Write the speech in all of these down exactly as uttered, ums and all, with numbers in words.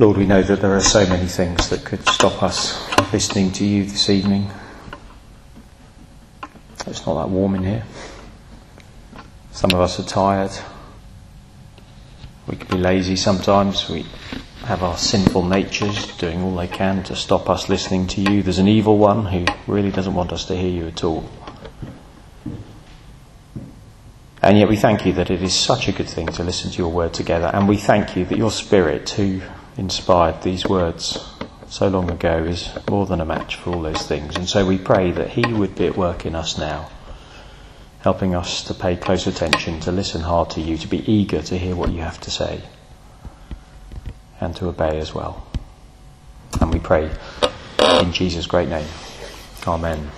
Lord, we know that there are so many things that could stop us listening to you this evening. It's not that warm in here. Some of us are tired. We could be lazy sometimes. We have our sinful natures doing all they can to stop us listening to you. There's an evil one who really doesn't want us to hear you at all. And yet we thank you that it is such a good thing to listen to your word together. And we thank you that your Spirit, who inspired these words so long ago, is more than a match for all those things. And so we pray that he would be at work in us now, helping us to pay close attention, to listen hard to you, to be eager to hear what you have to say, and to obey as well. And we pray in Jesus' great name. Amen.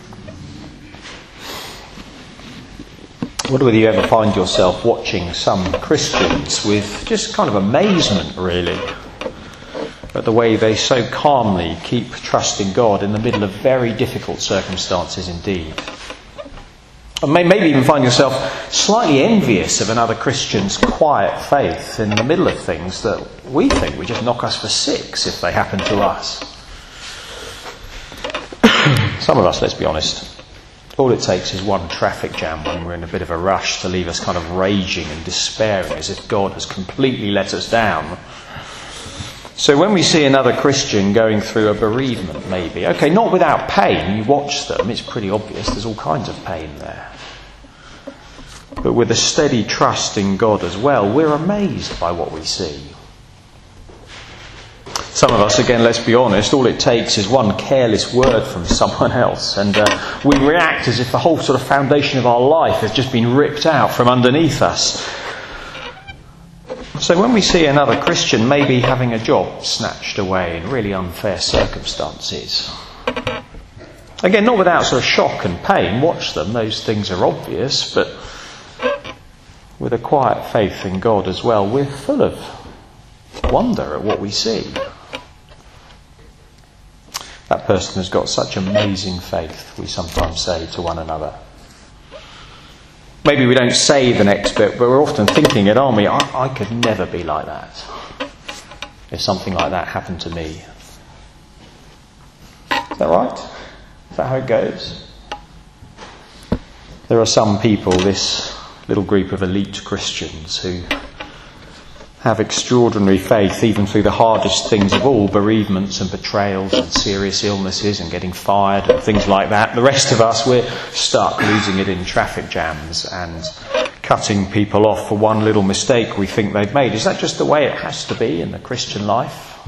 Wonder whether you ever find yourself watching some Christians with just kind of amazement, really, at the way they so calmly keep trusting God in the middle of very difficult circumstances indeed. And maybe even find yourself slightly envious of another Christian's quiet faith in the middle of things that we think would just knock us for six if they happen to us. Some of us, let's be honest, all it takes is one traffic jam when we're in a bit of a rush to leave us kind of raging and despairing as if God has completely let us down. So when we see another Christian going through a bereavement, maybe, okay, not without pain, you watch them, it's pretty obvious, there's all kinds of pain there. But with a steady trust in God as well, we're amazed by what we see. Some of us, again, let's be honest, all it takes is one careless word from someone else and uh, we react as if the whole sort of foundation of our life has just been ripped out from underneath us. So when we see another Christian maybe having a job snatched away in really unfair circumstances, again, not without sort of shock and pain, watch them, those things are obvious, but with a quiet faith in God as well, we're full of wonder at what we see. That person has got such amazing faith, we sometimes say to one another. Maybe we don't say the next bit, but we're often thinking it, aren't we? I, I could never be like that if something like that happened to me. Is that right? Is that how it goes? There are some people, this little group of elite Christians, who have extraordinary faith even through the hardest things of all, bereavements and betrayals and serious illnesses and getting fired and things like that. The rest of us, we're stuck losing it in traffic jams and cutting people off for one little mistake we think they've made. Is that just the way it has to be in the Christian life?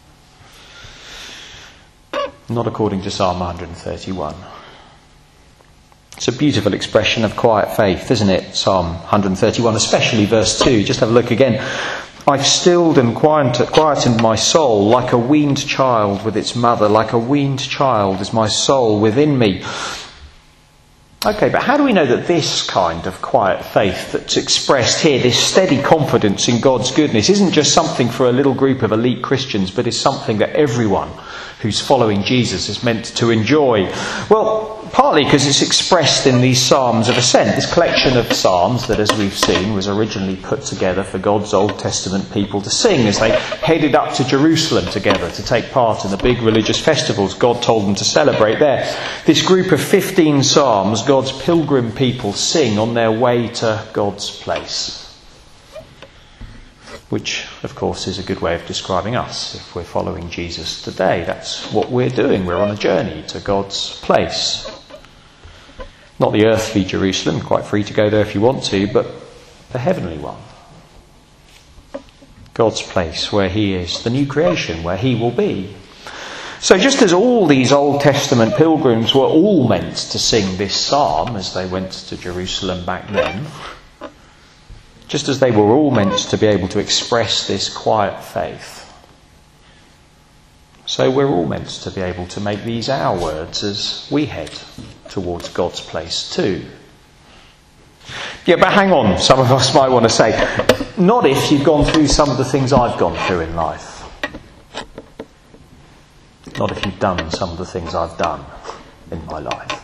Not according to Psalm one thirty-one. It's a beautiful expression of quiet faith, isn't it? Psalm one thirty-one, especially verse two. Just have a look again. I've stilled and quietened my soul like a weaned child with its mother. Like a weaned child is my soul within me. Okay, but how do we know that this kind of quiet faith that's expressed here, this steady confidence in God's goodness, isn't just something for a little group of elite Christians, but is something that everyone who's following Jesus is meant to enjoy? Well, partly because it's expressed in these Psalms of Ascent, this collection of Psalms that, as we've seen, was originally put together for God's Old Testament people to sing as they headed up to Jerusalem together to take part in the big religious festivals God told them to celebrate there. This group of fifteen Psalms, God's pilgrim people sing on their way to God's place. Which, of course, is a good way of describing us. If we're following Jesus today, that's what we're doing. We're on a journey to God's place. Not the earthly Jerusalem, quite free to go there if you want to, but the heavenly one. God's place where he is, the new creation, where he will be. So just as all these Old Testament pilgrims were all meant to sing this psalm as they went to Jerusalem back then, just as they were all meant to be able to express this quiet faith, so we're all meant to be able to make these our words as we head towards God's place too. Yeah, but hang on, some of us might want to say, not if you've gone through some of the things I've gone through in life. Not if you've done some of the things I've done in my life.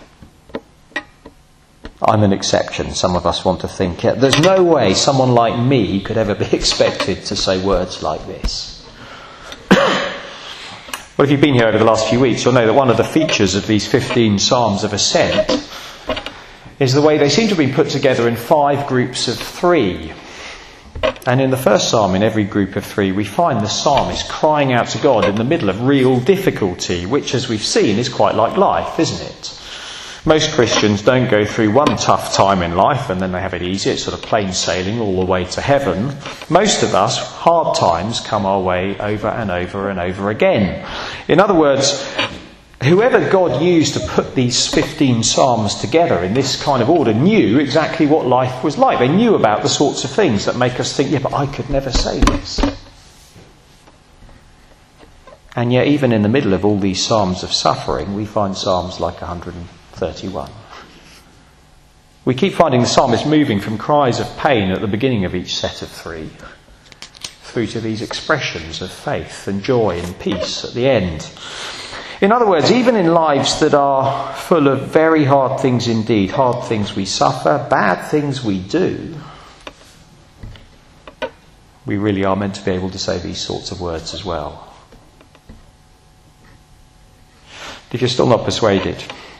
I'm an exception, some of us want to think. There's no way someone like me could ever be expected to say words like this. Well, if you've been here over the last few weeks, you'll know that one of the features of these fifteen Psalms of Ascent is the way they seem to have been put together in five groups of three. And in the first psalm, in every group of three, we find the psalmist crying out to God in the middle of real difficulty, which, as we've seen, is quite like life, isn't it? Most Christians don't go through one tough time in life and then they have it easy. It's sort of plain sailing all the way to heaven. Most of us, hard times come our way over and over and over again. In other words, whoever God used to put these fifteen psalms together in this kind of order knew exactly what life was like. They knew about the sorts of things that make us think, yeah, but I could never say this. And yet, even in the middle of all these psalms of suffering, we find psalms like one hundred thirty-one. We keep finding the psalmist moving from cries of pain at the beginning of each set of three through to these expressions of faith and joy and peace at the end. In other words, even in lives that are full of very hard things indeed, hard things we suffer, bad things we do, we really are meant to be able to say these sorts of words as well. If you're still not persuaded,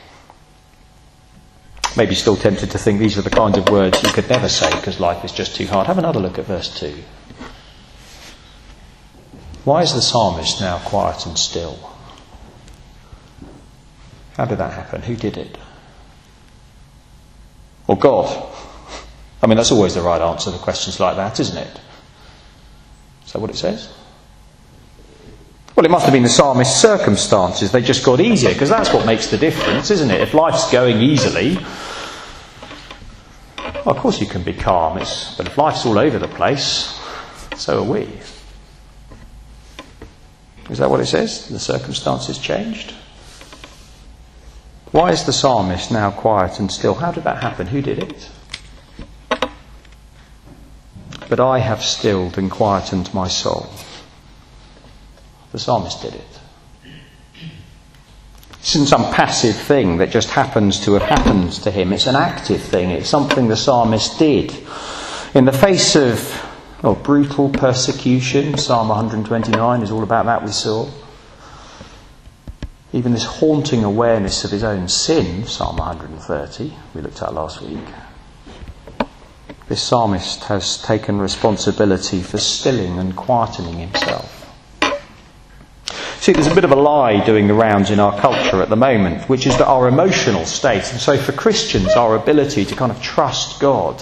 maybe still tempted to think these are the kinds of words you could never say because life is just too hard, have another look at verse two. Why is the psalmist now quiet and still? How did that happen? Who did it? Or God? I mean, that's always the right answer to questions like that, isn't it? Is that what it says? Well, it must have been the psalmist's circumstances. They just got easier, because that's what makes the difference, isn't it? If life's going easily, well, of course you can be calm. It's, but if life's all over the place, so are we. Is that what it says? The circumstances changed? Why is the psalmist now quiet and still? How did that happen? Who did it? But I have stilled and quietened my soul. The psalmist did it. This isn't some passive thing that just happens to have happened to him. It's an active thing. It's something the psalmist did. In the face of oh, brutal persecution, Psalm one hundred twenty-nine is all about that, we saw. Even this haunting awareness of his own sin, Psalm one hundred thirty, we looked at last week. This psalmist has taken responsibility for stilling and quietening himself. See, there's a bit of a lie doing the rounds in our culture at the moment, which is that our emotional state, and so for Christians, our ability to kind of trust God,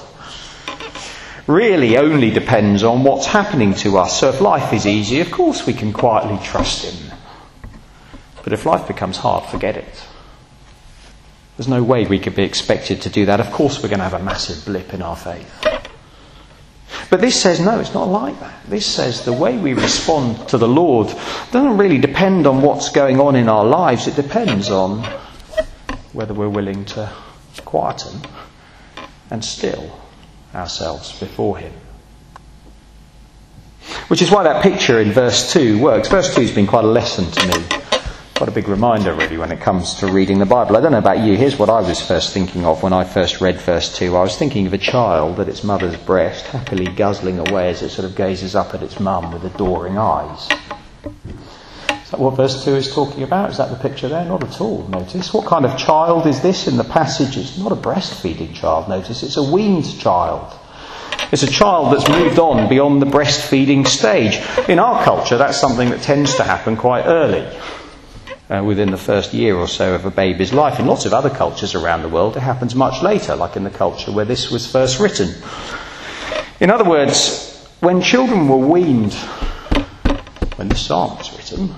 really only depends on what's happening to us. So if life is easy, of course we can quietly trust Him. But if life becomes hard, forget it. There's no way we could be expected to do that. Of course we're going to have a massive blip in our faith. But this says, no, it's not like that. This says the way we respond to the Lord doesn't really depend on what's going on in our lives. It depends on whether we're willing to quieten and still ourselves before Him. Which is why that picture in verse two works. Verse two has been quite a lesson to me. Quite a big reminder, really, when it comes to reading the Bible. I don't know about you. Here's what I was first thinking of when I first read verse two. I was thinking of a child at its mother's breast, happily guzzling away as it sort of gazes up at its mum with adoring eyes. Is that what verse two is talking about? Is that the picture there? Not at all, notice. What kind of child is this in the passage? It's not a breastfeeding child, notice. It's a weaned child. It's a child that's moved on beyond the breastfeeding stage. In our culture, that's something that tends to happen quite early. Uh, within the first year or so of a baby's life. In lots of other cultures around the world, it happens much later, like in the culture where this was first written. In other words, when children were weaned, when this psalm was written,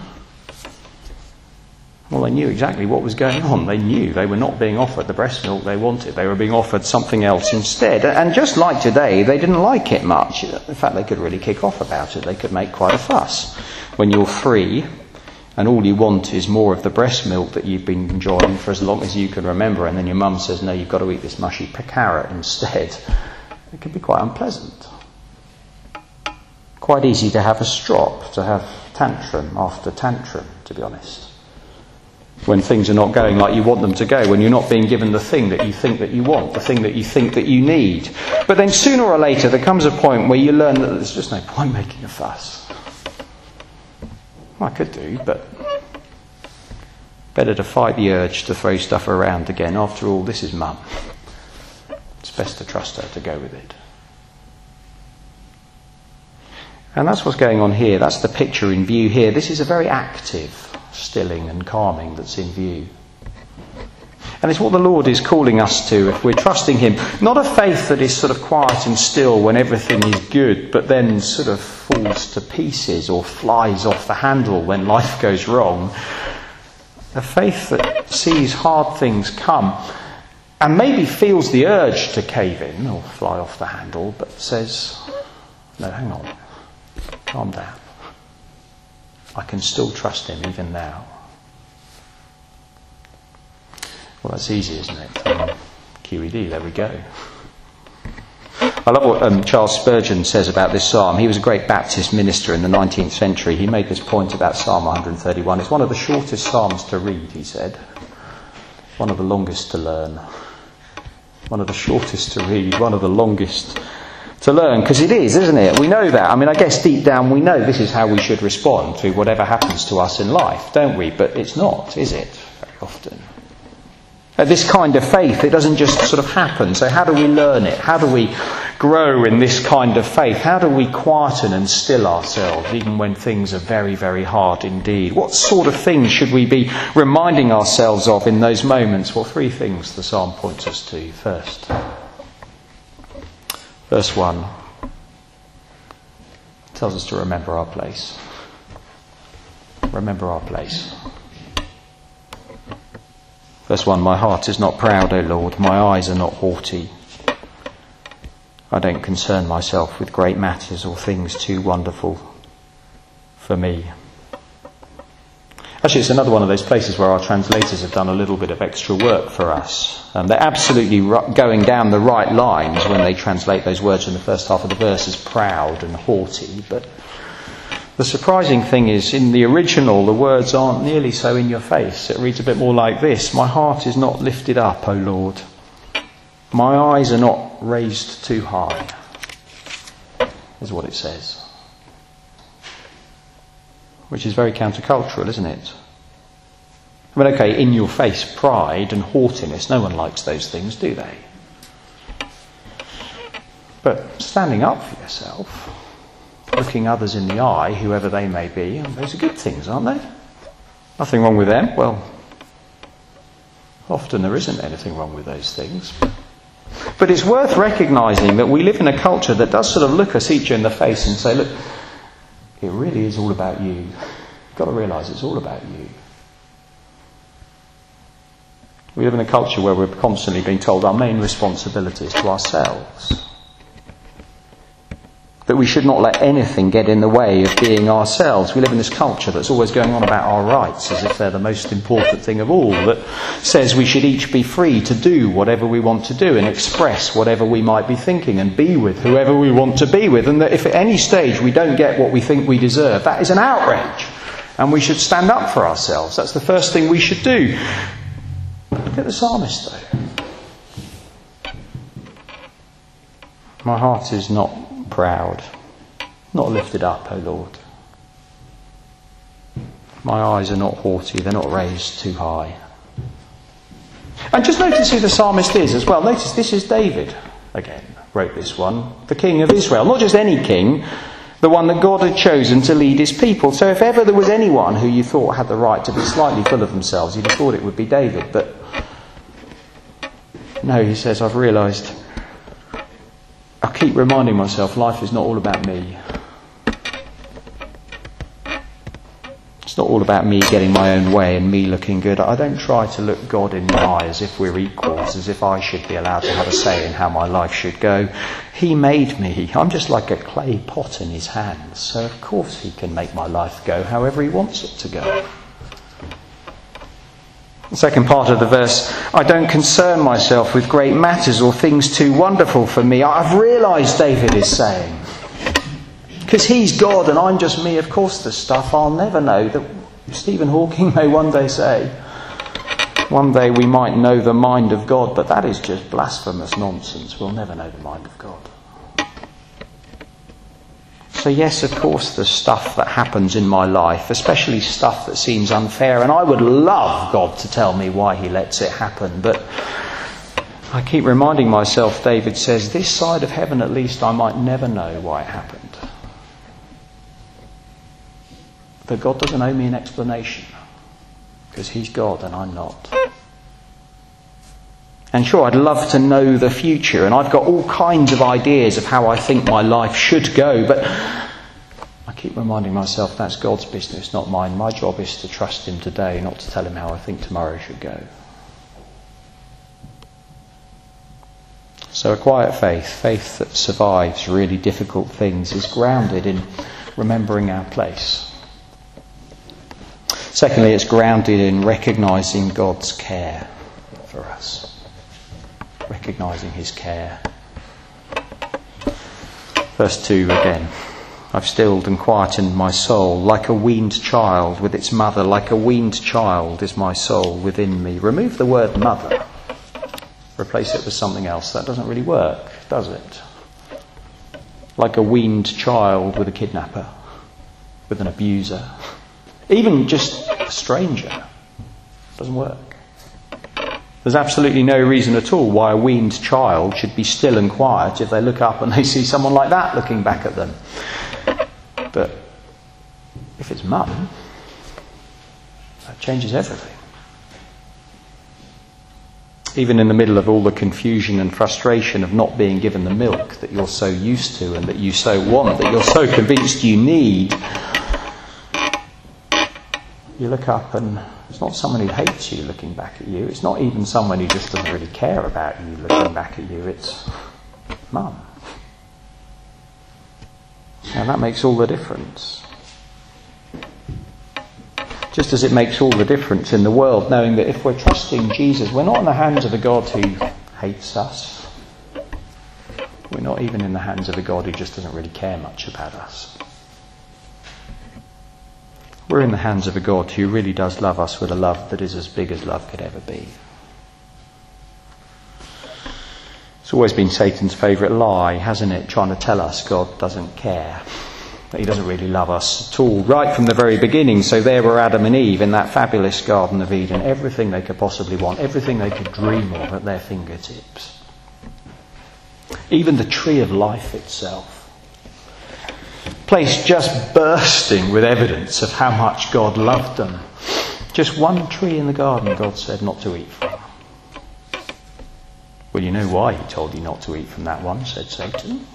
well, they knew exactly what was going on. They knew they were not being offered the breast milk they wanted. They were being offered something else instead. And just like today, they didn't like it much. In fact, they could really kick off about it. They could make quite a fuss. When you're three, and all you want is more of the breast milk that you've been enjoying for as long as you can remember, and then your mum says, no, you've got to eat this mushy carrot instead. It can be quite unpleasant. Quite easy to have a strop, to have tantrum after tantrum, to be honest. When things are not going like you want them to go, when you're not being given the thing that you think that you want, the thing that you think that you need. But then sooner or later there comes a point where you learn that there's just no point making a fuss. I could do, but Better to fight the urge to throw stuff around again. After all, this is Mum. It's best to trust her to go with it. And that's what's going on here. That's the picture in view here. This is a very active stilling and calming that's in view. And it's what the Lord is calling us to if we're trusting him. Not a faith that is sort of quiet and still when everything is good, but then sort of falls to pieces or flies off the handle when life goes wrong. A faith that sees hard things come and maybe feels the urge to cave in or fly off the handle, but says, no, hang on, calm down. I can still trust him even now. Well, that's easy, isn't it? Um, Q E D, there we go. I love what um, Charles Spurgeon says about this psalm. He was a great Baptist minister in the nineteenth century. He made this point about Psalm one thirty-one. It's one of the shortest psalms to read, he said. One of the longest to learn. One of the shortest to read. One of the longest to learn. Because it is, isn't it? We know that. I mean, I guess deep down we know this is how we should respond to whatever happens to us in life, don't we? But it's not, is it? Very often. Uh, this kind of faith, it doesn't just sort of happen. So how do we learn it? How do we grow in this kind of faith? How do we quieten and still ourselves even when things are very, very hard indeed? What sort of things should we be reminding ourselves of in those moments? Well, three things the psalm points us to. First, verse one tells us to remember our place. Remember our place. Verse one, my heart is not proud, O Lord, my eyes are not haughty. I don't concern myself with great matters or things too wonderful for me. Actually, it's another one of those places where our translators have done a little bit of extra work for us. Um, they're absolutely r- going down the right lines when they translate those words in the first half of the verse as proud and haughty, but the surprising thing is, in the original, the words aren't nearly so in your face. It reads a bit more like this. My heart is not lifted up, O Lord. My eyes are not raised too high, is what it says. Which is very countercultural, isn't it? I mean, okay, in your face pride and haughtiness, no one likes those things, do they? But standing up for yourself, looking others in the eye, whoever they may be, those are good things, aren't they? Nothing wrong with them. Well, often there isn't anything wrong with those things. But it's worth recognising that we live in a culture that does sort of look us each in the face and say, look, it really is all about you. You've got to realise it's all about you. We live in a culture where we're constantly being told our main responsibility is to ourselves. That we should not let anything get in the way of being ourselves. We live in this culture that's always going on about our rights as if they're the most important thing of all, that says we should each be free to do whatever we want to do and express whatever we might be thinking and be with whoever we want to be with, and that if at any stage we don't get what we think we deserve, that is an outrage and we should stand up for ourselves. That's the first thing we should do. Look at the psalmist though. My heart is not proud, not lifted up, O Lord. My eyes are not haughty, they're not raised too high. And just notice who the psalmist is as well. Notice this is David, again, wrote this one, the king of Israel. Not just any king, the one that God had chosen to lead his people. So if ever there was anyone who you thought had the right to be slightly full of themselves, you'd have thought it would be David. But no, he says, I've realised, I keep reminding myself life is not all about me. It's not all about me getting my own way and me looking good. I don't try to look God in the eye as if we're equals, as if I should be allowed to have a say in how my life should go. He made me. I'm just like a clay pot in his hands. So of course he can make my life go however he wants it to go. The second part of the verse, I don't concern myself with great matters or things too wonderful for me. I've realised, David is saying, because he's God and I'm just me, of course the stuff I'll never know that Stephen Hawking may one day say. One day we might know the mind of God, but that is just blasphemous nonsense. We'll never know the mind of God. So yes, of course, there's stuff that happens in my life, especially stuff that seems unfair, and I would love God to tell me why he lets it happen, but I keep reminding myself, David says, this side of heaven at least I might never know why it happened. But God doesn't owe me an explanation, because he's God and I'm not. And sure, I'd love to know the future, and I've got all kinds of ideas of how I think my life should go, but I keep reminding myself that's God's business, not mine. My job is to trust him today, not to tell him how I think tomorrow should go. So a quiet faith, faith that survives really difficult things, is grounded in remembering our place. Secondly, it's grounded in recognising God's care for us. Recognising his care. Verse two again. I've stilled and quietened my soul like a weaned child with its mother. Like a weaned child is my soul within me. Remove the word mother. Replace it with something else. That doesn't really work, does it? Like a weaned child with a kidnapper, with an abuser. Even just a stranger. Doesn't work. There's absolutely no reason at all why a weaned child should be still and quiet if they look up and they see someone like that looking back at them. But if it's mum, that changes everything. Even in the middle of all the confusion and frustration of not being given the milk that you're so used to and that you so want, that you're so convinced you need, you look up and it's not someone who hates you looking back at you. It's not even someone who just doesn't really care about you looking back at you. It's mum. And that makes all the difference. Just as it makes all the difference in the world knowing that if we're trusting Jesus, we're not in the hands of a God who hates us. We're not even in the hands of a God who just doesn't really care much about us. We're in the hands of a God who really does love us with a love that is as big as love could ever be. It's always been Satan's favourite lie, hasn't it? Trying to tell us God doesn't care, that he doesn't really love us at all, right from the very beginning. So there were Adam and Eve in that fabulous Garden of Eden, everything they could possibly want, everything they could dream of at their fingertips. Even the tree of life itself. Place just bursting with evidence of how much God loved them. Just one tree in the garden God said not to eat from. Well, you know why he told you not to eat from that one, said Satan.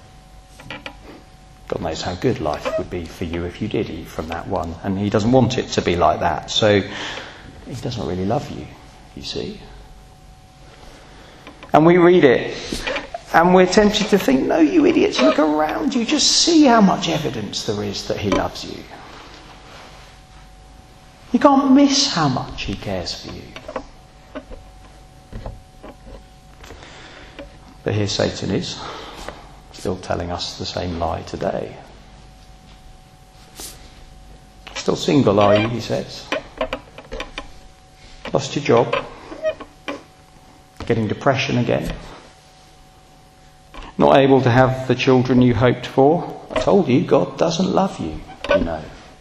God knows how good life would be for you if you did eat from that one, and he doesn't want it to be like that. So he doesn't really love you, you see. And we read it and we're tempted to think, no, you idiots, look around you. Just see how much evidence there is that he loves you. You can't miss how much he cares for you. But here Satan is, still telling us the same lie today. Still single, are you, he says. Lost your job. Getting depression again. Not able to have the children you hoped for. I told you, God doesn't love you, you know.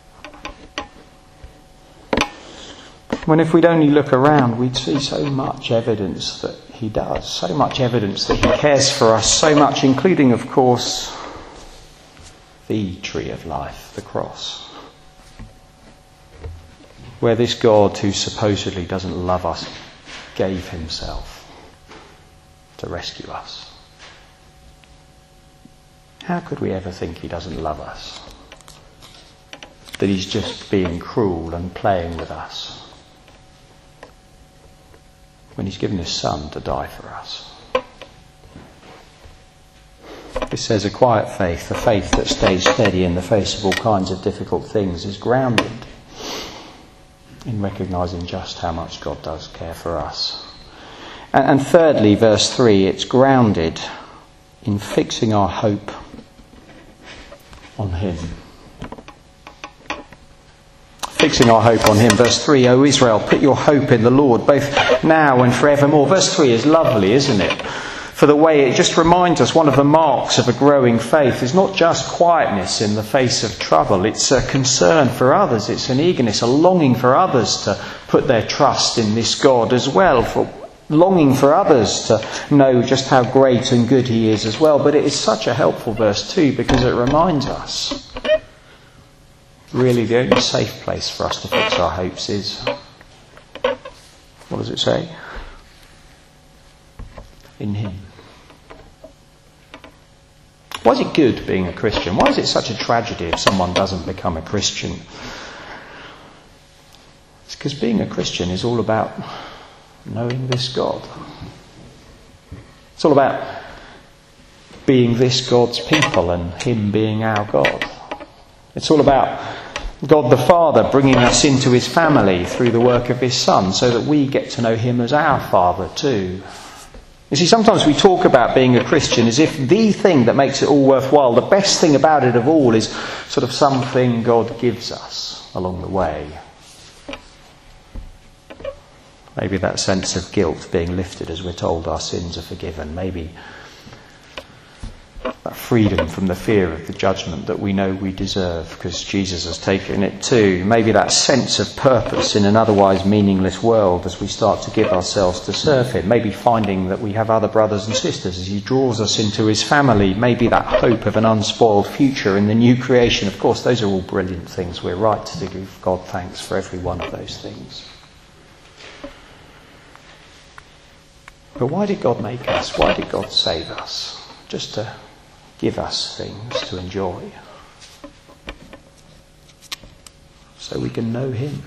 When if we'd only look around, we'd see so much evidence that he does. So much evidence that he cares for us. So much, including, of course, the tree of life, the cross. Where this God, who supposedly doesn't love us, gave himself to rescue us. How could we ever think he doesn't love us? That he's just being cruel and playing with us when he's given his son to die for us? It says a quiet faith, a faith that stays steady in the face of all kinds of difficult things, is grounded in recognising just how much God does care for us. And, and thirdly, verse three, it's grounded in fixing our hope on him. Fixing our hope on him. Verse three, O Israel, put your hope in the Lord, both now and forevermore. Verse three is lovely, isn't it? for the way it just reminds us one of the marks of a growing faith is not just quietness in the face of trouble. It's a concern for others. It's an eagerness, a longing for others to put their trust in this God as well, for longing for others to know just how great and good he is as well. But it is such a helpful verse too, because it reminds us really the only safe place for us to fix our hopes is, what does it say? In him. Why is it good being a Christian? Why is it such a tragedy if someone doesn't become a Christian? It's because being a Christian is all about knowing this God. It's all about being this God's people and him being our God. It's all about God the Father bringing us into his family through the work of his Son, so that we get to know him as our Father too. You see, sometimes we talk about being a Christian as if the thing that makes it all worthwhile, the best thing about it of all, is sort of something God gives us along the way. Maybe that sense of guilt being lifted as we're told our sins are forgiven. Maybe that freedom from the fear of the judgment that we know we deserve because Jesus has taken it too. Maybe that sense of purpose in an otherwise meaningless world as we start to give ourselves to serve him. Maybe finding that we have other brothers and sisters as he draws us into his family. Maybe that hope of an unspoiled future in the new creation. Of course, those are all brilliant things. We're right to give God thanks for every one of those things. But why did God make us? Why did God save us? Just to give us things to enjoy, so we can know him,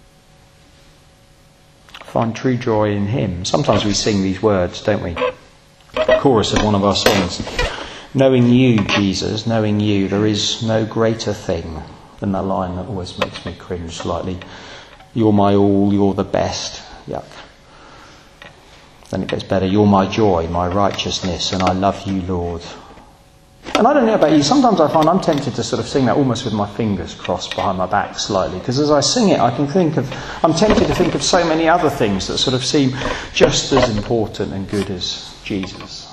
find true joy in him. Sometimes we sing these words, don't we? The chorus of one of our songs. Knowing you, Jesus, knowing you, there is no greater thing than that line that always makes me cringe slightly. You're my all, you're the best. Yuck. Then it gets better. You're my joy, my righteousness, and I love you, Lord. And I don't know about you, sometimes I find I'm tempted to sort of sing that almost with my fingers crossed behind my back slightly, because as I sing it I can think of, I'm tempted to think of so many other things that sort of seem just as important and good as Jesus.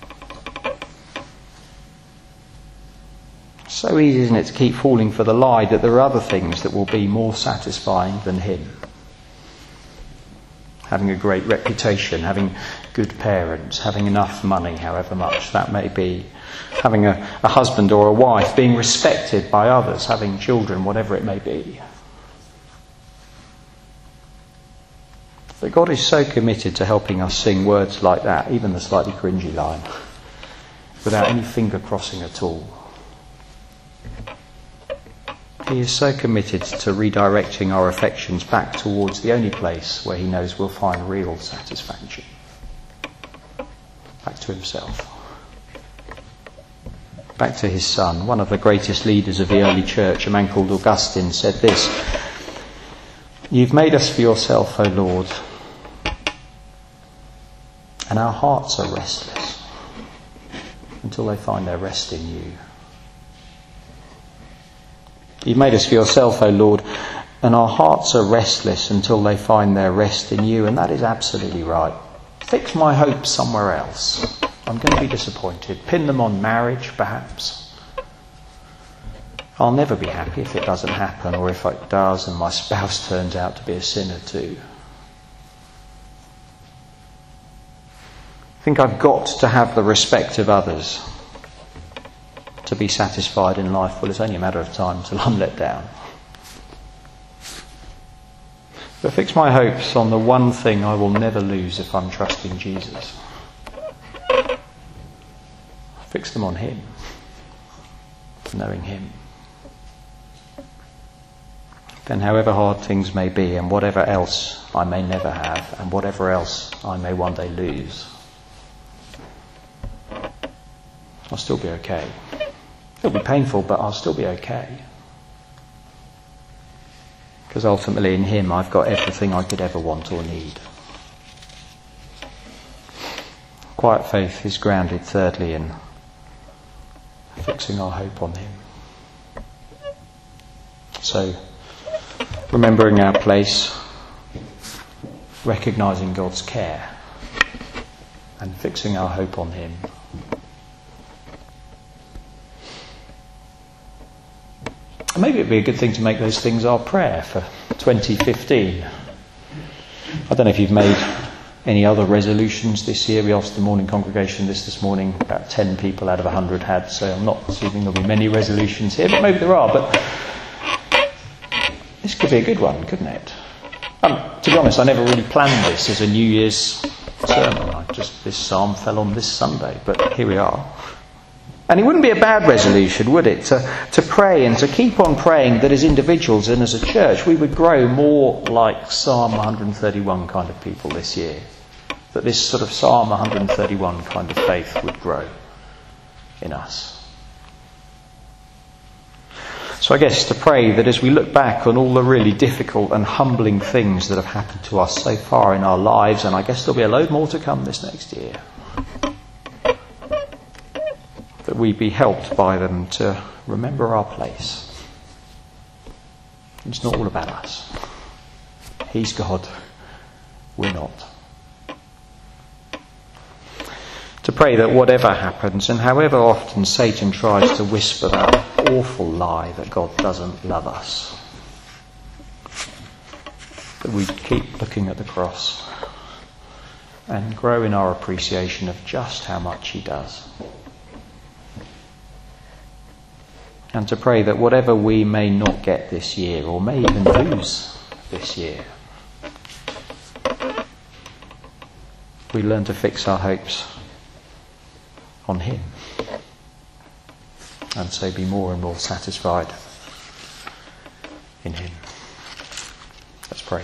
So easy, isn't it, to keep falling for the lie that there are other things that will be more satisfying than him. Having a great reputation, having good parents, having enough money, however much that may be, having a, a husband or a wife, being respected by others, having children, whatever it may be. But God is so committed to helping us sing words like that, even the slightly cringy line, without any finger crossing at all. He is so committed to redirecting our affections back towards the only place where he knows we'll find real satisfaction. Back to himself. Back to his Son. One of the greatest leaders of the early church, a man called Augustine, said this: "You've made us for yourself, O Lord, and our hearts are restless until they find their rest in you." You've made us for yourself, O Lord, and our hearts are restless until they find their rest in you. And that is absolutely right. Fix my hopes somewhere else. I'm going to be disappointed. Pin them on marriage, perhaps. I'll never be happy if it doesn't happen, or if it does and my spouse turns out to be a sinner too. I think I've got to have the respect of others to be satisfied in life. Well, it's only a matter of time till I'm let down. But fix my hopes on the one thing I will never lose if I'm trusting Jesus. Fix them on him, knowing him. Then however hard things may be, and whatever else I may never have, and whatever else I may one day lose, I'll still be okay. It'll be painful, but I'll still be okay. Because ultimately in him I've got everything I could ever want or need. Quiet faith is grounded, thirdly, in fixing our hope on him. So, remembering our place, recognising God's care, and fixing our hope on him. And maybe it'd be a good thing to make those things our prayer for twenty fifteen. I don't know if you've made any other resolutions this year. We asked the morning congregation this this morning. About ten people out of one hundred had, so I'm not assuming there'll be many resolutions here, but maybe there are. But this could be a good one, couldn't it? Um, to be honest, I never really planned this as a New Year's sermon. I just this psalm fell on this Sunday, but here we are. And it wouldn't be a bad resolution, would it, to, to pray and to keep on praying that as individuals and as a church we would grow more like Psalm one thirty-one kind of people this year. That this sort of Psalm one thirty-one kind of faith would grow in us. So I guess to pray that as we look back on all the really difficult and humbling things that have happened to us so far in our lives, and I guess there'll be a load more to come this next year, that we be helped by them to remember our place. It's not all about us. He's God, we're not. To pray that whatever happens, and however often Satan tries to whisper that awful lie that God doesn't love us, that we keep looking at the cross and grow in our appreciation of just how much he does. And to pray that whatever we may not get this year, or may even lose this year, we learn to fix our hopes on him, and so be more and more satisfied in him. Let's pray.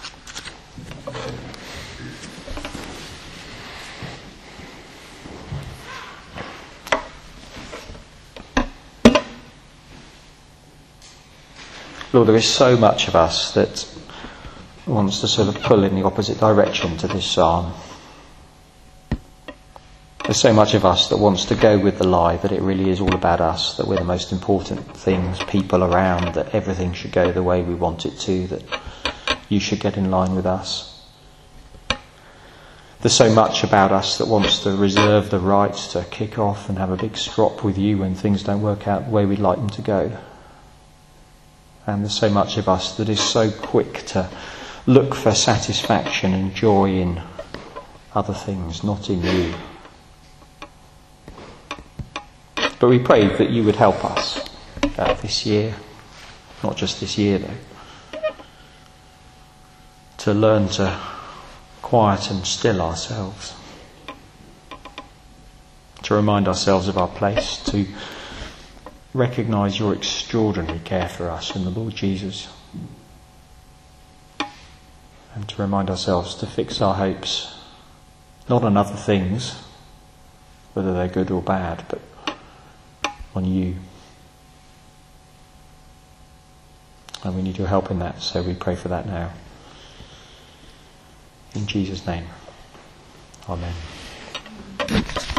Lord, there is so much of us that wants to sort of pull in the opposite direction to this psalm. There's so much of us that wants to go with the lie that it really is all about us, that we're the most important things, people around, that everything should go the way we want it to, that you should get in line with us. There's so much about us that wants to reserve the right to kick off and have a big strop with you when things don't work out the way we'd like them to go. And there's so much of us that is so quick to look for satisfaction and joy in other things, not in you. But we pray that you would help us uh, this year, not just this year though, to learn to quiet and still ourselves, to remind ourselves of our place, to recognise your extraordinary care for us in the Lord Jesus, and to remind ourselves to fix our hopes not on other things, whether they're good or bad, but on you. And we need your help in that, so we pray for that now. In Jesus' name. Amen.